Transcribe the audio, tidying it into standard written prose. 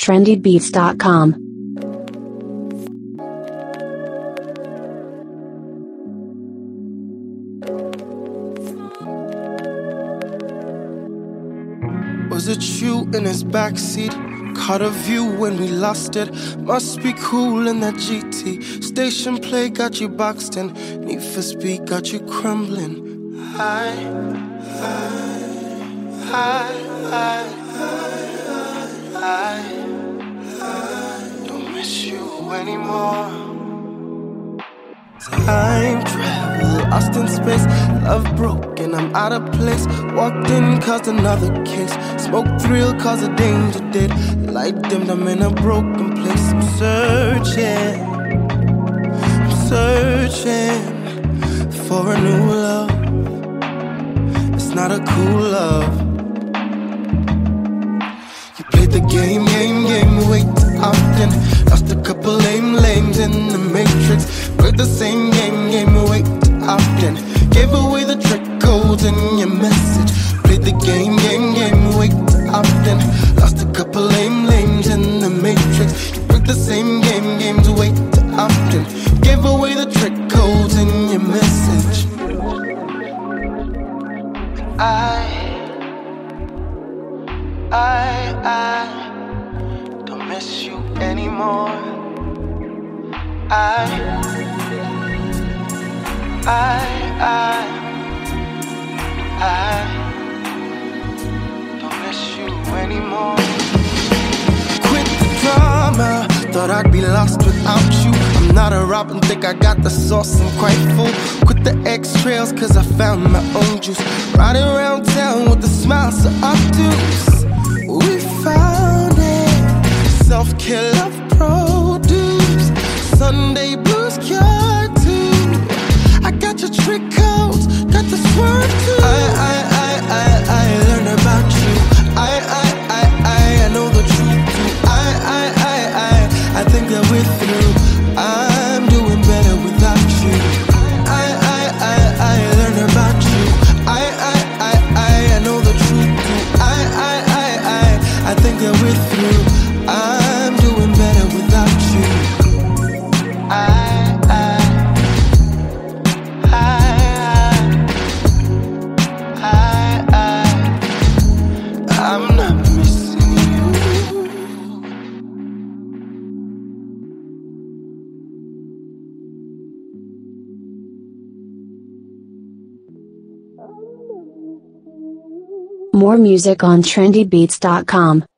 trendybeats.com. Was it you in his backseat? Caught a view when we lost it. Must be cool in that GT. Station play got you boxed in. Need for speed got you crumbling. I don't miss you anymore. Time travel, lost in space. Love broken, I'm out of place. Walked in, caused another case. Smoke thrill, caused a danger date. Light dimmed, I'm in a broken place. I'm searching for a new love. It's not a cool love. You played the game, way too often. Lost a couple lames in the matrix. Played the same game, way too often. Gave away the trick codes in your message. Played the game, way too often. Lost a couple lames in the matrix. You played the same games way too often. Gave away the trick codes in your message. I don't miss you anymore. I don't miss you anymore. Quit the drama, thought I'd be lost without you. I'm not a Robin, think I got the sauce and quite full. Quit the X-trails cause I found my own juice. Riding around town with a smile so obtuse. We found it, self-care love produce. Sunday blues cure too. I got your trick codes, got the swerve too. I learned about you. I know the truth too. I think that we're through. I'm doing better without you. I learned about you. I know the truth too. I think that we're through. I'm doing better without you. I'm not missing you. More music on trendybeats.com.